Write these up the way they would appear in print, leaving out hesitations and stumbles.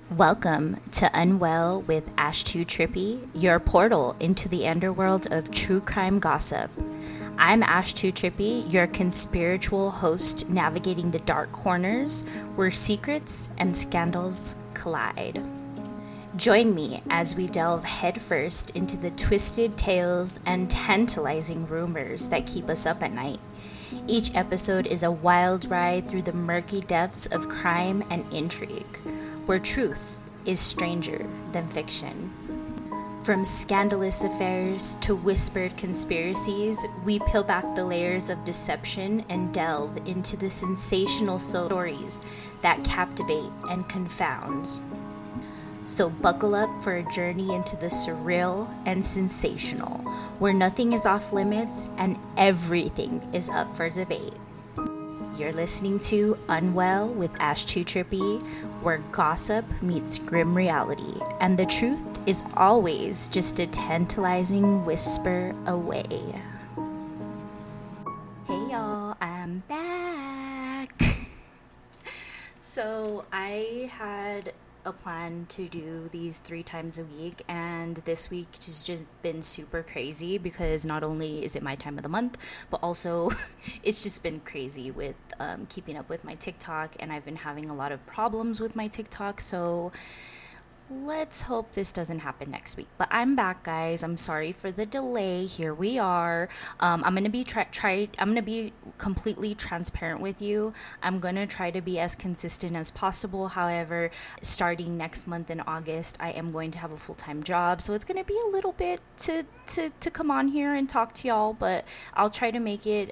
Welcome to Unwell with Ash 2 Trippy, your portal into the underworld of true crime gossip. I'm Ash 2 Trippy, your conspiritual host navigating the dark corners where secrets and scandals collide. Join me as we delve headfirst into the twisted tales and tantalizing rumors that keep us up at night. Each episode is a wild ride through the murky depths of crime and intrigue, where truth is stranger than fiction. From scandalous affairs to whispered conspiracies, we peel back the layers of deception and delve into the sensational stories that captivate and confound. So buckle up for a journey into the surreal and sensational, where nothing is off limits and everything is up for debate. You're listening to Unwell with Ash 2 Trippy, where gossip meets grim reality, and the truth is always just a tantalizing whisper away. Hey y'all, I'm back. So I had a plan to do these 3 times a week, and this week has just been super crazy because not only is it my time of the month, but also it's just been crazy with keeping up with my TikTok, and I've been having a lot of problems with my TikTok, so let's hope this doesn't happen next week. But I'm back, guys. I'm sorry for the delay. Here we are. I'm gonna be I'm gonna be completely transparent with you. I'm gonna try to be as consistent as possible. However, starting next month in August, I am going to have a full-time job, so it's gonna be a little bit to come on here and talk to y'all. But I'll try to make it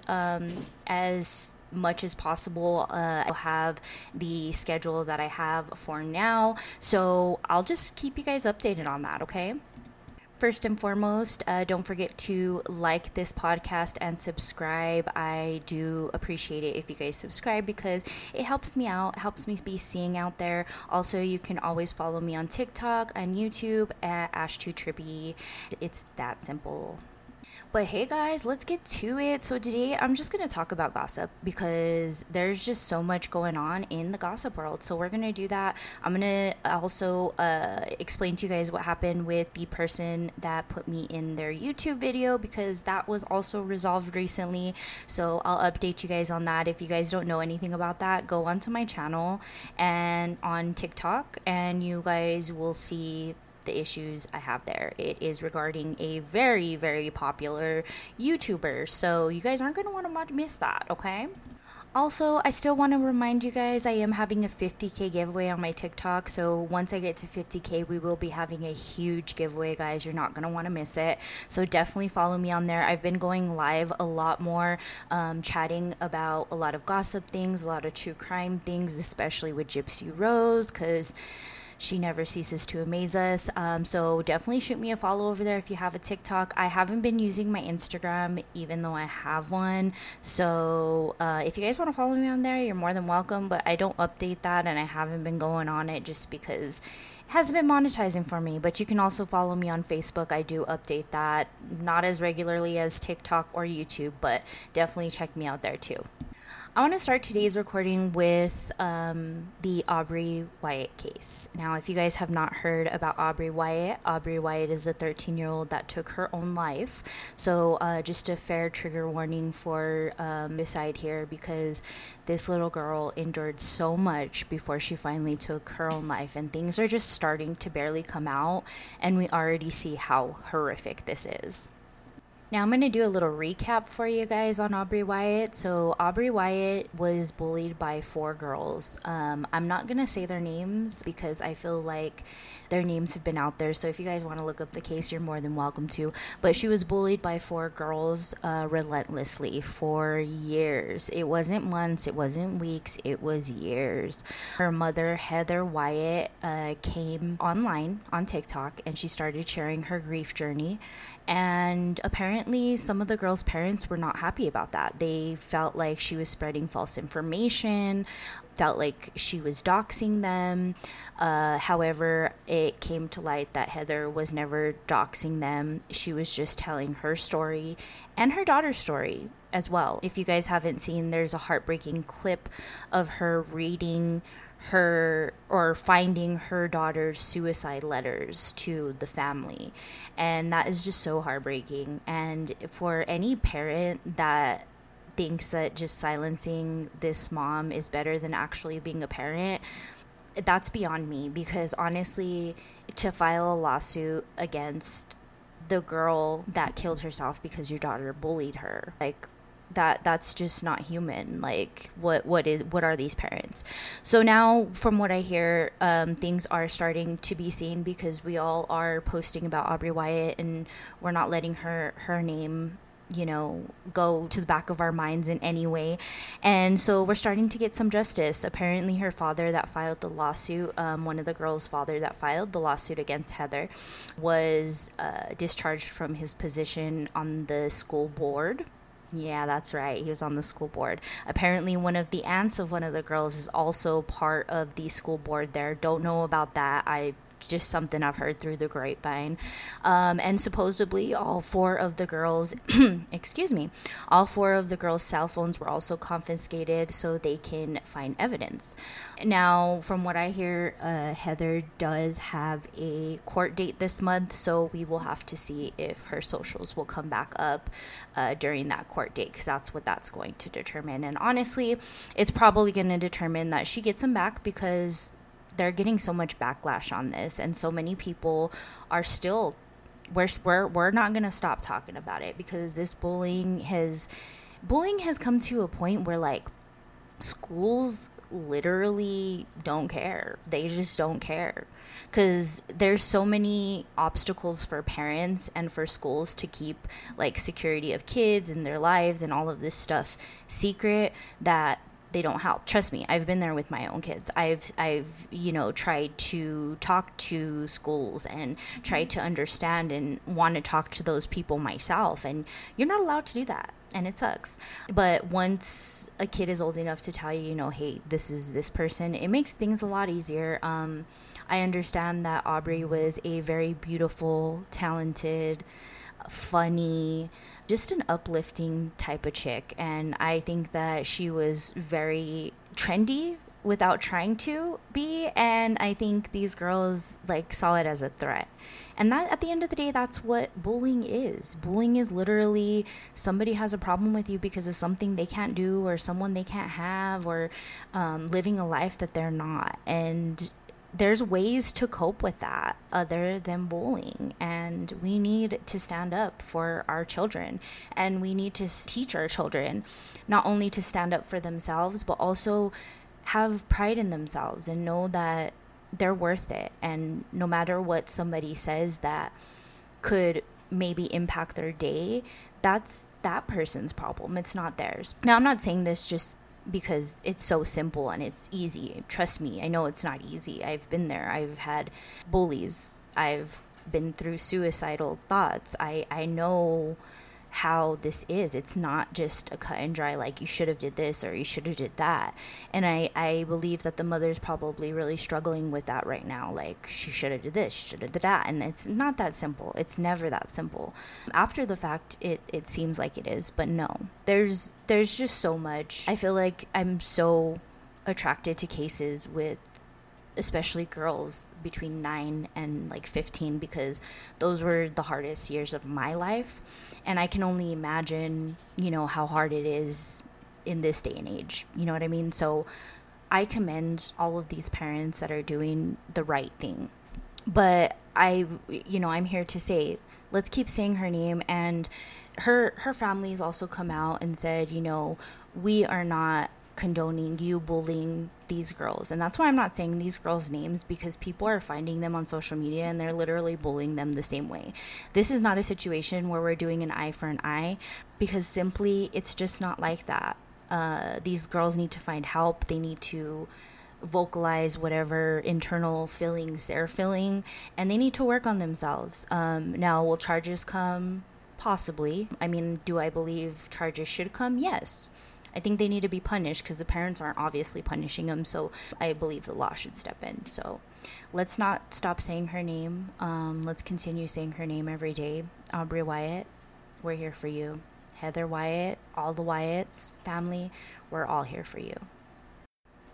as much as possible. I'll have the schedule that I have for now, so I'll just keep you guys updated on that, okay? First and foremost, don't forget to like this podcast and subscribe. I do appreciate it if you guys subscribe because it helps me out, helps me be seen out there. Also, you can always follow me on TikTok and YouTube at Ash2Trippy. It's that simple. But hey guys, let's get to it. So today I'm just going to talk about gossip because there's just so much going on in the gossip world. So we're going to do that. I'm going to also explain to you guys what happened with the person that put me in their YouTube video because that was also resolved recently. So I'll update you guys on that. If you guys don't know anything about that, go onto my channel and on TikTok and you guys will see the issues I have there. It is regarding a very, very popular YouTuber, so you guys aren't going to want to miss that, okay? Also, I still want to remind you guys I am having a 50k giveaway on my TikTok, so once I get to 50k, we will be having a huge giveaway, guys. You're not going to want to miss it, so definitely follow me on there. I've been going live a lot more, chatting about a lot of gossip things, a lot of true crime things, especially with Gypsy Rose, because she never ceases to amaze us. So definitely shoot me a follow over there if you have a TikTok. I haven't been using my Instagram even though I have one. So if you guys want to follow me on there, you're more than welcome. But I don't update that and I haven't been going on it just because it hasn't been monetizing for me. But you can also follow me on Facebook. I do update that. Not as regularly as TikTok or YouTube, but definitely check me out there too. I want to start today's recording with the Aubrey Wyatt case. Now, if you guys have not heard about Aubrey Wyatt is a 13-year-old that took her own life. So just a fair trigger warning for this side here because this little girl endured so much before she finally took her own life. And things are just starting to barely come out. And we already see how horrific this is. Now I'm going to do a little recap for you guys on Aubrey Wyatt. So Aubrey Wyatt was bullied by 4 girls. I'm not going to say their names because I feel like their names have been out there. So if you guys want to look up the case, you're more than welcome to. But she was bullied by 4 girls relentlessly for years. It wasn't months, it wasn't weeks, it was years. Her mother, Heather Wyatt, came online on TikTok and she started sharing her grief journey. And apparently some of the girls' parents were not happy about that. They felt like she was spreading false information, felt like she was doxing them. However, it came to light that Heather was never doxing them. She was just telling her story and her daughter's story as well. If you guys haven't seen, there's a heartbreaking clip of her reading her or finding her daughter's suicide letters to the family. And that is just so heartbreaking. And for any parent that thinks that just silencing this mom is better than actually being a parent, that's beyond me, because honestly, to file a lawsuit against the girl that killed herself because your daughter bullied her, like, that's just not human. Like, what are these parents? So now, from what I hear, things are starting to be seen, because we all are posting about Aubrey Wyatt, and we're not letting her name, go to the back of our minds in any way. And so we're starting to get some justice. Apparently her father that filed the lawsuit, one of the girls' father that filed the lawsuit against Heather, was discharged from his position on the school board. Yeah, that's right. He was on the school board. Apparently, one of the aunts of one of the girls is also part of the school board there. Don't know about that. I just something I've heard through the grapevine. And supposedly all four of the girls, excuse me, all four of the girls' cell phones were also confiscated so they can find evidence. Now, from what I hear, Heather does have a court date this month, so we will have to see if her socials will come back up during that court date, because that's what that's going to determine. And honestly, it's probably going to determine that she gets them back, because they're getting so much backlash on this, and so many people are still, we're not going to stop talking about it, because this bullying has come to a point where, like, schools literally don't care. They just don't care, because there's so many obstacles for parents and for schools to keep, like, security of kids and their lives and all of this stuff secret, that they don't help. Trust me, I've been there with my own kids. I've tried to talk to schools and tried to understand and want to talk to those people myself, and you're not allowed to do that, and it sucks. But once a kid is old enough to tell you, hey, this is this person, it makes things a lot easier. I understand that Aubrey was a very beautiful, talented, funny, just an uplifting type of chick, and I think that she was very trendy without trying to be, and I think these girls, like, saw it as a threat. And that, at the end of the day, that's what bullying is. Bullying is literally somebody has a problem with you because of something they can't do, or someone they can't have, or living a life that they're not. And there's ways to cope with that other than bullying, and we need to stand up for our children, and we need to teach our children not only to stand up for themselves, but also have pride in themselves and know that they're worth it. And no matter what somebody says that could maybe impact their day, that's that person's problem. It's not theirs. Now, I'm not saying this just because it's so simple and it's easy. Trust me, I know it's not easy. I've been there. I've had bullies. I've been through suicidal thoughts. I know how this is. It's not just a cut and dry, like, you should have did this or you should have did that. And I believe that the mother's probably really struggling with that right now. Like, she should have did this, she should have did that. And it's not that simple. It's never that simple. After the fact, it seems like it is, but no. There's just so much. I feel like I'm so attracted to cases with especially girls between 9 and like 15, because those were the hardest years of my life, and I can only imagine how hard it is in this day and age. You know what I mean? So I commend all of these parents that are doing the right thing, but I'm here to say, let's keep saying her name. And her family's also come out and said, we are not condoning you bullying these girls. And that's why I'm not saying these girls' names, because people are finding them on social media and they're literally bullying them the same way. This is not a situation where we're doing an eye for an eye, because simply it's just not like that. These girls need to find help. They need to vocalize whatever internal feelings they're feeling, and they need to work on themselves. Now, will charges come? Possibly. I mean, do I believe charges should come? Yes. I think they need to be punished, because the parents aren't obviously punishing them, so I believe the law should step in. So let's not stop saying her name. Let's continue saying her name every day. Aubrey Wyatt, we're here for you. Heather Wyatt, all the Wyatts family, we're all here for you.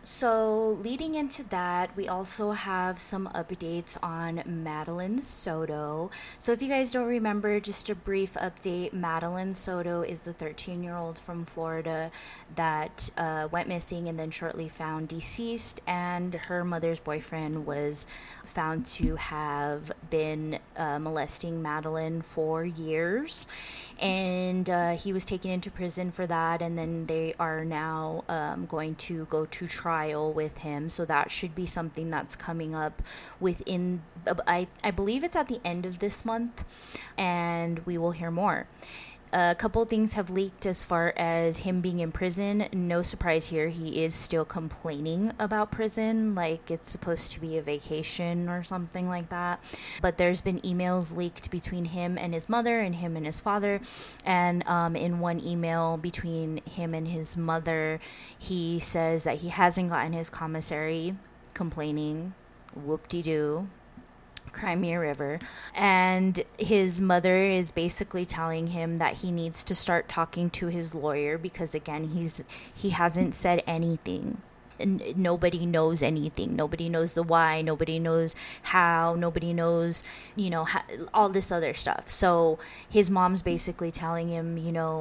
So, leading into that, we also have some updates on Madeline Soto. So, if you guys don't remember, just a brief update, Madeline Soto is the 13-year-old from Florida that went missing and then shortly found deceased, and her mother's boyfriend was found to have been molesting Madeline for years. And he was taken into prison for that, and then they are now going to go to trial with him. So that should be something that's coming up within, I believe it's at the end of this month, and we will hear more. A couple things have leaked as far as him being in prison. No surprise here, he is still complaining about prison, like it's supposed to be a vacation or something like that. But there's been emails leaked between him and his mother and him and his father. And in one email between him and his mother, he says that he hasn't gotten his commissary, complaining, whoop-de-doo, Crimea River, and his mother is basically telling him that he needs to start talking to his lawyer because again he hasn't said anything. Nobody knows anything. Nobody knows the why. Nobody knows how. Nobody knows, all this other stuff. So his mom's basically telling him,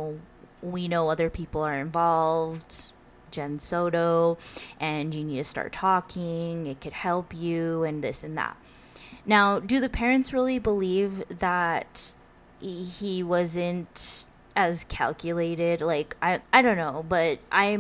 we know other people are involved, Jen Soto, and you need to start talking. It could help you and this and that. Now, do the parents really believe that he wasn't as calculated? Like, I don't know, but I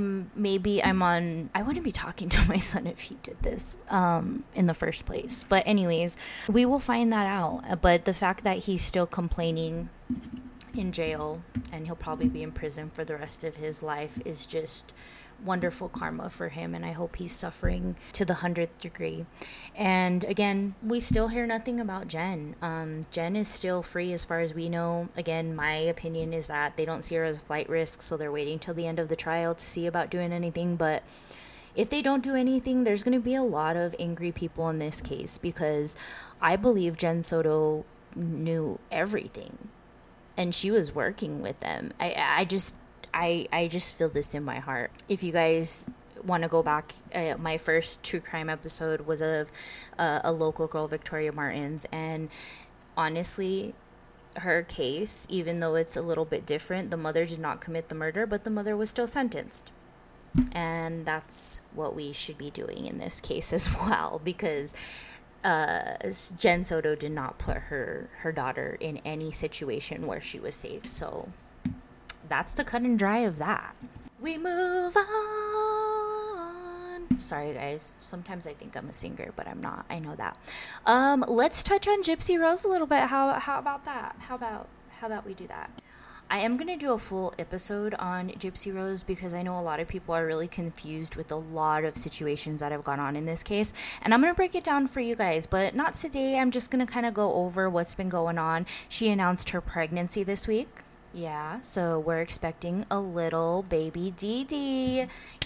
wouldn't be talking to my son if he did this in the first place. But anyways, we will find that out. But the fact that he's still complaining in jail and he'll probably be in prison for the rest of his life is just wonderful karma for him, and I hope he's suffering to the 100th degree. And again, we still hear nothing about Jen. Jen is still free as far as we know. Again, my opinion is that they don't see her as a flight risk, so they're waiting till the end of the trial to see about doing anything. But if they don't do anything, there's going to be a lot of angry people in this case, because I believe Jen Soto knew everything and she was working with them. I just feel this in my heart. If you guys want to go back, my first true crime episode was of a local girl, Victoria Martins, and honestly, her case, even though it's a little bit different, the mother did not commit the murder, but the mother was still sentenced. And that's what we should be doing in this case as well, because Jen Soto did not put her daughter in any situation where she was safe. So that's the cut and dry of that. We move on. Sorry, guys. Sometimes I think I'm a singer, but I'm not. I know that. Let's touch on Gypsy Rose a little bit. How about that? How about we do that? I am going to do a full episode on Gypsy Rose because I know a lot of people are really confused with a lot of situations that have gone on in this case. And I'm going to break it down for you guys, but not today. I'm just going to kind of go over what's been going on. She announced her pregnancy this week. Yeah, so we're expecting a little baby Dee Dee.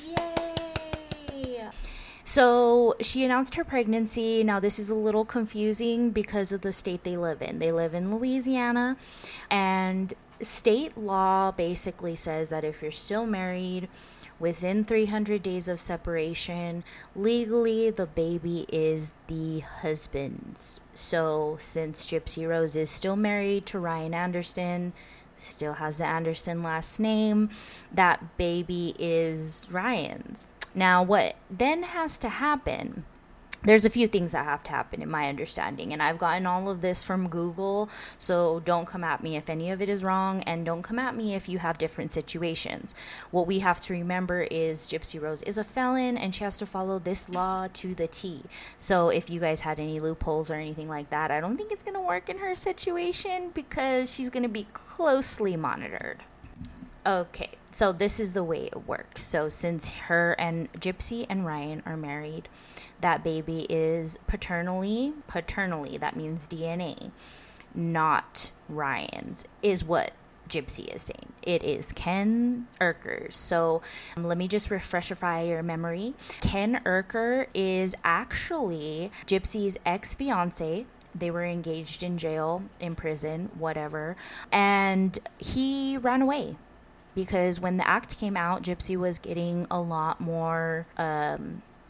Yay! So she announced her pregnancy. Now this is a little confusing because of the state they live in. They live in Louisiana, and state law basically says that if you're still married within 300 days of separation, legally the baby is the husband's. So since Gypsy Rose is still married to Ryan Anderson, still has the Anderson last name, that baby is Ryan's. Now, what then has to happen? There's a few things that have to happen in my understanding, and I've gotten all of this from Google, so don't come at me if any of it is wrong, and don't come at me if you have different situations. What we have to remember is Gypsy Rose is a felon, and she has to follow this law to the T. So if you guys had any loopholes or anything like that, I don't think it's going to work in her situation because she's going to be closely monitored. Okay, so this is the way it works. So since her and Gypsy and Ryan are married, that baby is paternally, that means DNA, not Ryan's, is what Gypsy is saying. It is Ken Urker's. So let me just refreshify your memory. Ken Urker is actually Gypsy's ex-fiance. They were engaged in jail, in prison, whatever, and he ran away. Because when the act came out, Gypsy was getting a lot more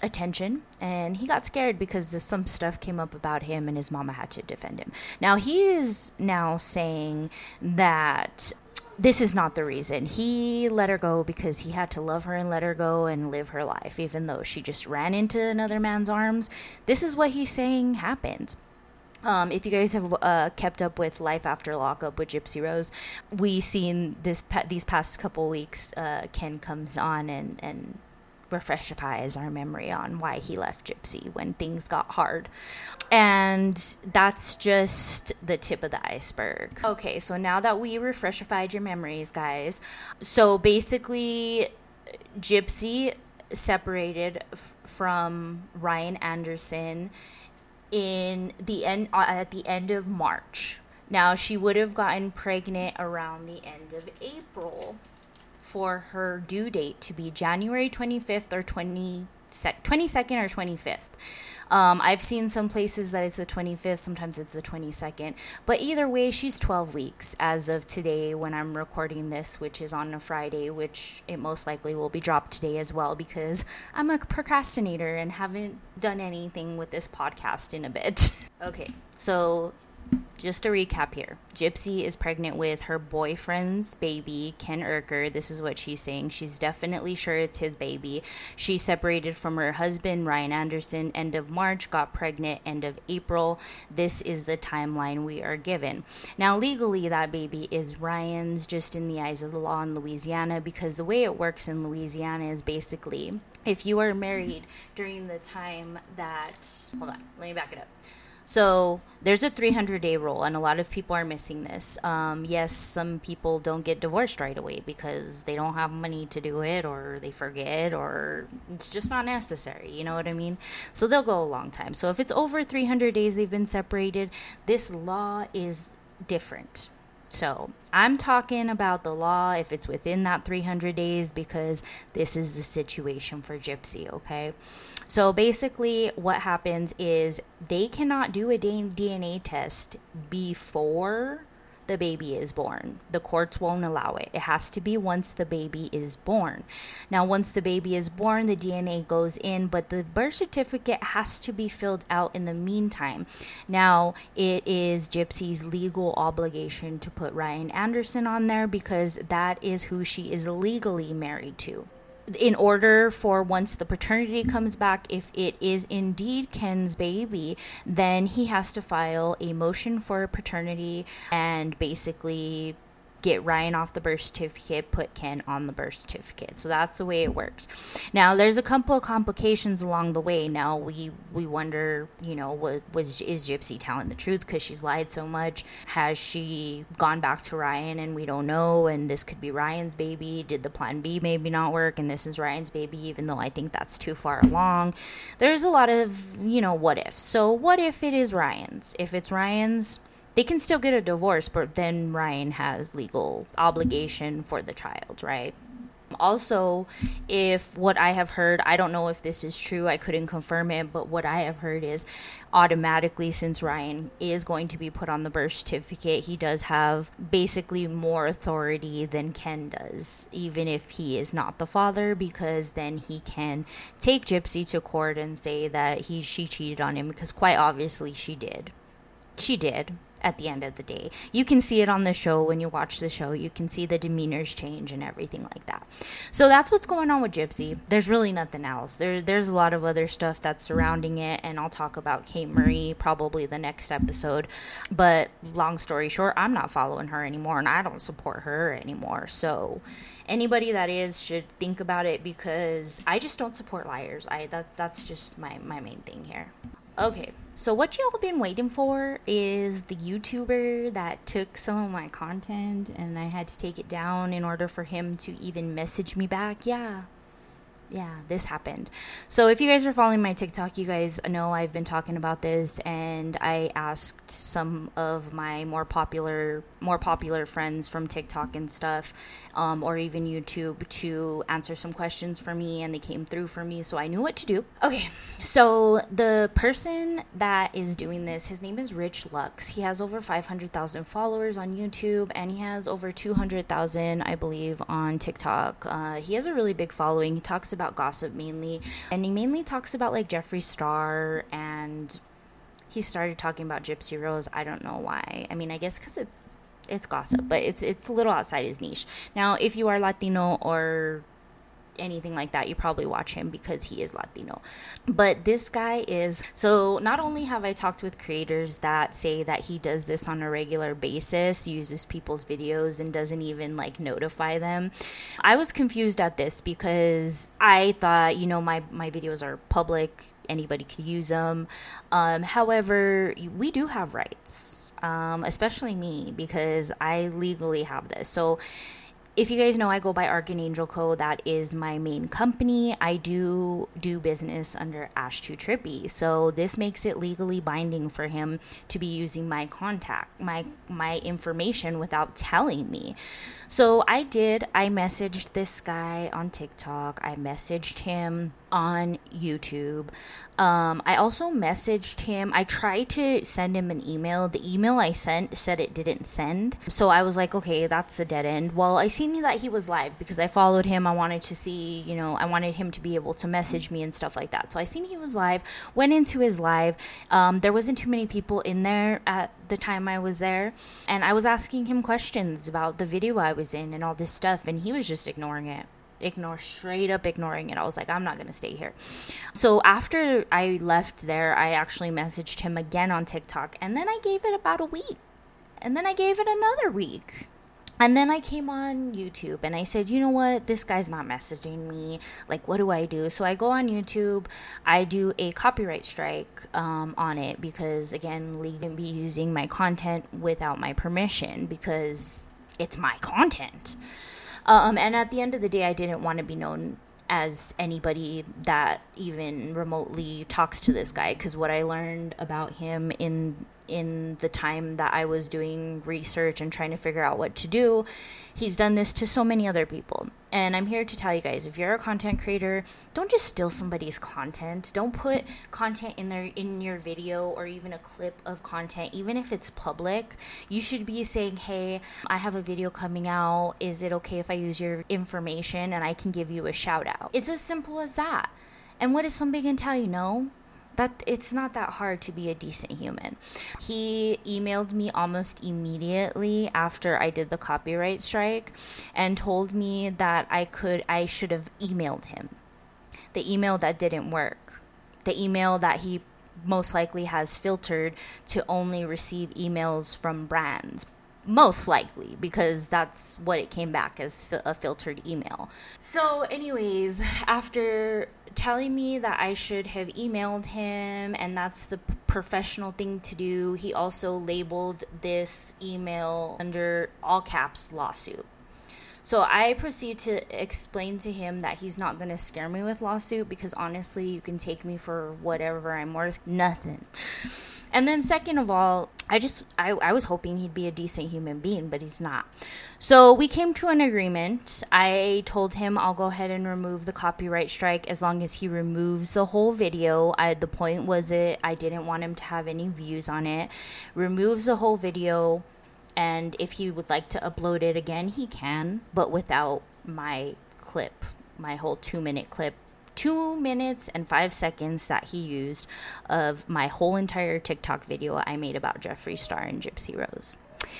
attention, and he got scared because some stuff came up about him and his mama had to defend him. Now he is now saying that this is not the reason. He let her go because he had to love her and let her go and live her life, even though she just ran into another man's arms. This is what he's saying happened. If you guys have kept up with Life After Lockup with Gypsy Rose, we seen these past couple weeks, Ken comes on and refreshifies our memory on why he left Gypsy when things got hard. And that's just the tip of the iceberg. Okay, so now that we refreshified your memories, guys, so basically Gypsy separated from Ryan Anderson at the end of March. Now, she would have gotten pregnant around the end of April for her due date to be January 25th or 22nd or 25th. I've seen some places that it's the 25th, sometimes it's the 22nd. But either way, she's 12 weeks as of today when I'm recording this, which is on a Friday, which it most likely will be dropped today as well because I'm a procrastinator and haven't done anything with this podcast in a bit. Okay, so just to recap here, Gypsy is pregnant with her boyfriend's baby, Ken Urker. This is what she's saying. She's definitely sure it's his baby. She separated from her husband, Ryan Anderson, end of March, got pregnant end of April. This is the timeline we are given. Now, legally, that baby is Ryan's, just in the eyes of the law in Louisiana, because the way it works in Louisiana is basically if you are married during the time that... Hold on, let me back it up. So there's a 300-day rule, and a lot of people are missing this. Yes, some people don't get divorced right away because they don't have money to do it, or they forget, or it's just not necessary. You know what I mean? So they'll go a long time. So if it's over 300 days they've been separated, this law is different. So I'm talking about the law if it's within that 300 days because this is the situation for Gypsy, okay? So basically what happens is they cannot do a DNA test before the baby is born. The courts won't allow it. It has to be once the baby is born. Now, once the baby is born, the DNA goes in, but the birth certificate has to be filled out in the meantime. Now, it is Gypsy's legal obligation to put Ryan Anderson on there because that is who she is legally married to. In order for once the paternity comes back, if it is indeed Ken's baby, then he has to file a motion for paternity and basically get Ryan off the birth certificate, put Ken on the birth certificate. So that's the way it works. Now, there's a couple of complications along the way. Now, we wonder, you know, is Gypsy telling the truth because she's lied so much? Has she gone back to Ryan and we don't know, and this could be Ryan's baby? Did the plan B maybe not work and this is Ryan's baby, even though I think that's too far along? There's a lot of, you know, what if. So what if it is Ryan's? If it's Ryan's, they can still get a divorce, but then Ryan has legal obligation for the child, right? Also, if what I have heard, I don't know if this is true, I couldn't confirm it, but what I have heard is automatically, since Ryan is going to be put on the birth certificate, he does have basically more authority than Ken does, even if he is not the father, because then he can take Gypsy to court and say that she cheated on him, because quite obviously she did. She did. At the end of the day, you can see it on the show. When you watch the show, you can see the demeanors change and everything like that. So that's what's going on with Gypsy. There's really nothing else. There's a lot of other stuff that's surrounding it, and I'll talk about Kate Marie probably the next episode. But long story short, I'm not following her anymore, and I don't support her anymore. So anybody that is should think about it, because I just don't support liars. That's just my main thing here. Okay, so what y'all been waiting for is the YouTuber that took some of my content and I had to take it down in order for him to even message me back. Yeah, this happened. So if you guys are following my TikTok, you guys know I've been talking about this, and I asked some of my more popular friends from TikTok and stuff, or even YouTube, to answer some questions for me, and they came through for me, so I knew what to do. Okay, so the person that is doing this, his name is Rich Lux. He has over 500,000 followers on YouTube, and he has over 200,000, I believe, on TikTok. He has a really big following. He talks about about gossip mainly. And he mainly talks about like Jeffree Star, and he started talking about Gypsy Rose. I don't know why. I mean, I guess because it's gossip, but it's a little outside his niche. Now, if you are Latino or anything like that, you probably watch him because he is Latino. But this guy is, so not only have I talked with creators that say that he does this on a regular basis, uses people's videos and doesn't even like notify them. I was confused at this because I thought, you know, my videos are public, anybody could use them. However, we do have rights, especially me, because I legally have this. So if you guys know, I go by Archangel Co. That is my main company. I do business under Ash2 Trippy. So this makes it legally binding for him to be using my contact, my information without telling me. So I messaged this guy on TikTok. I messaged him on YouTube. I also messaged him. I tried to send him an email. The email I sent said it didn't send. So I was like, okay, that's a dead end. Well, I seen that he was live because I followed him. I wanted to see, you know, I wanted him to be able to message me and stuff like that. So I seen he was live, went into his live. There wasn't too many people in there at the time I was there. And I was asking him questions about the video I was in and all this stuff. And he was just ignoring it. Straight up ignoring it. I was like, I'm not gonna stay here. So after I left there, I actually messaged him again on TikTok, and then I gave it about a week, and then I gave it another week, and then I came on YouTube and I said, you know what, this guy's not messaging me, like, what do I do? So I go on YouTube, I do a copyright strike on it, because again, Lee can be using my content without my permission because it's my content. And at the end of the day, I didn't want to be known as anybody that even remotely talks to this guy, because what I learned about him in the time that I was doing research and trying to figure out what to do, he's done this to so many other people. And I'm here to tell you guys, if you're a content creator, don't just steal somebody's content. Don't put content in your video, or even a clip of content, even if it's public. You should be saying, hey, I have a video coming out. Is it okay if I use your information and I can give you a shout out? It's as simple as that. And what is somebody gonna tell you? No? That it's not that hard to be a decent human. He emailed me almost immediately after I did the copyright strike and told me that I should have emailed him. The email that didn't work. The email that he most likely has filtered to only receive emails from brands. Most likely, because that's what it came back as, a filtered email. So anyways, after telling me that I should have emailed him and that's the professional thing to do, he also labeled this email under all caps lawsuit. So I proceed to explain to him that he's not going to scare me with lawsuit, because honestly, you can take me for whatever I'm worth. Nothing. And then second of all, I was hoping he'd be a decent human being, but he's not. So we came to an agreement. I told him I'll go ahead and remove the copyright strike as long as he removes the whole video. The point was I didn't want him to have any views on it. Removes the whole video. And if he would like to upload it again, he can, but without my clip, my whole 2-minute clip. 2 minutes and 5 seconds that he used of my whole entire TikTok video I made about Jeffree Star and Gypsy Rose.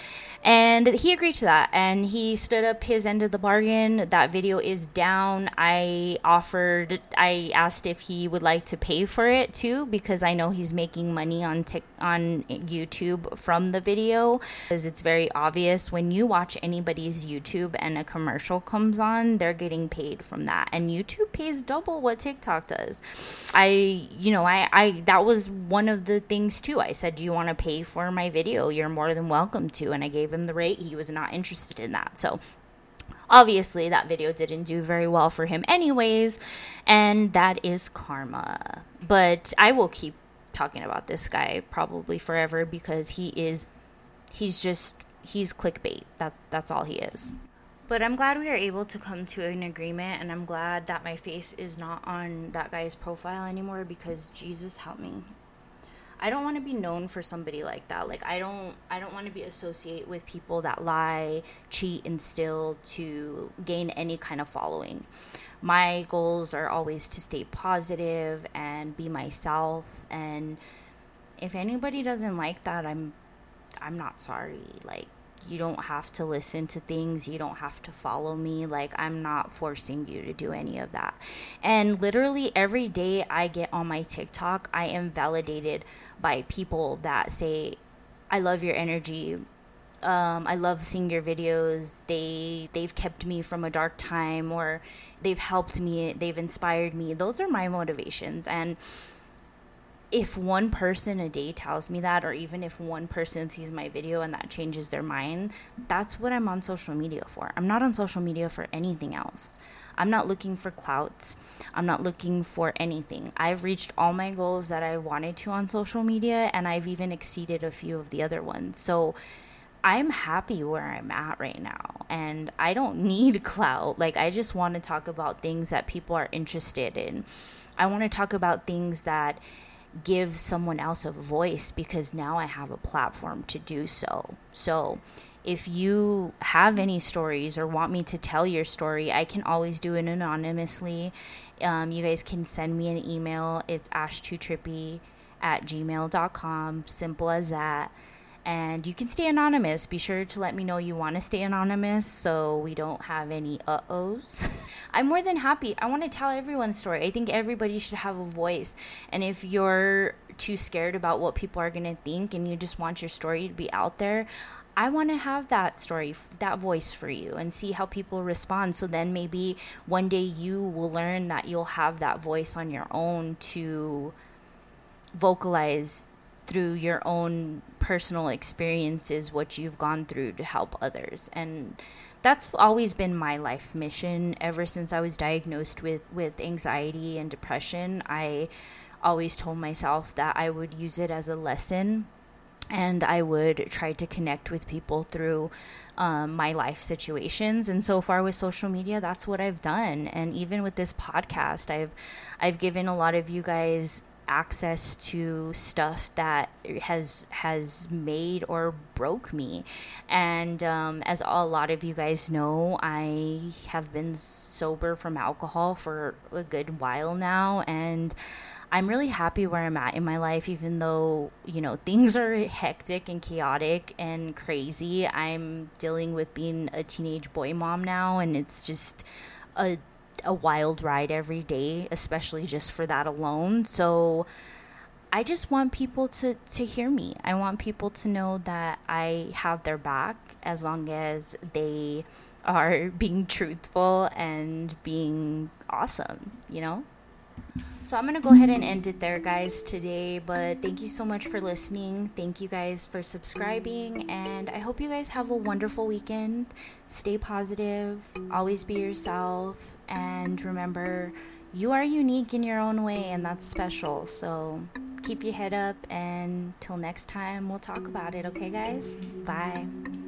And he agreed to that, and he stood up his end of the bargain. That video is down. I asked if he would like to pay for it too, because I know he's making money on YouTube from the video, because it's very obvious when you watch anybody's YouTube and a commercial comes on, they're getting paid from that, and YouTube pays double what TikTok does. That was one of the things too. I said, do you want to pay for my video? You're more than welcome to, and I gave him the rate. He was not interested in that. So obviously that video didn't do very well for him anyways, and that is karma. But I will keep talking about this guy probably forever, because he's clickbait. That's all he is. But I'm glad we are able to come to an agreement, and I'm glad that my face is not on that guy's profile anymore, because Jesus help me. I don't want to be known for somebody like that. Like, I don't want to be associated with people that lie, cheat, and steal to gain any kind of following. my goals are always to stay positive and be myself. And if anybody doesn't like that, I'm not sorry. Like, you don't have to listen to things, you don't have to follow me. Like, I'm not forcing you to do any of that. And literally every day I get on my TikTok, I am validated by people that say, I love your energy. I love seeing your videos. They've kept me from a dark time, or they've helped me, they've inspired me. Those are my motivations. And if one person a day tells me that, or even if one person sees my video and that changes their mind, that's what I'm on social media for. I'm not on social media for anything else. I'm not looking for clout. I'm not looking for anything. I've reached all my goals that I wanted to on social media, and I've even exceeded a few of the other ones. So I'm happy where I'm at right now, and I don't need clout. Like, I just want to talk about things that people are interested in. I want to talk about things that give someone else a voice, because now I have a platform to do so. So if you have any stories or want me to tell your story, I can always do it anonymously. You guys can send me an email. It's ash2trippy@gmail.com. Simple as that. And you can stay anonymous. Be sure to let me know you want to stay anonymous so we don't have any uh-ohs. I'm more than happy. I want to tell everyone's story. I think everybody should have a voice. And if you're too scared about what people are going to think and you just want your story to be out there, I want to have that story, that voice for you, and see how people respond. So then maybe one day you will learn that you'll have that voice on your own to vocalize through your own personal experiences what you've gone through to help others. And that's always been my life mission ever since I was diagnosed with anxiety and depression. I always told myself that I would use it as a lesson, and I would try to connect with people through my life situations. And so far with social media, that's what I've done. And even with this podcast, I've given a lot of you guys access to stuff that has made or broke me. And as a lot of you guys know, I have been sober from alcohol for a good while now, and I'm really happy where I'm at in my life, even though, things are hectic and chaotic and crazy. I'm dealing with being a teenage boy mom now, and it's just a wild ride every day, especially just for that alone. So I just want people to hear me. I want people to know that I have their back as long as they are being truthful and being awesome, So I'm going to go ahead and end it there, guys, today. But thank you so much for listening. Thank you guys for subscribing. And I hope you guys have a wonderful weekend. Stay positive. Always be yourself. And remember, you are unique in your own way, and that's special. So keep your head up. And till next time, we'll talk about it. Okay, guys? Bye.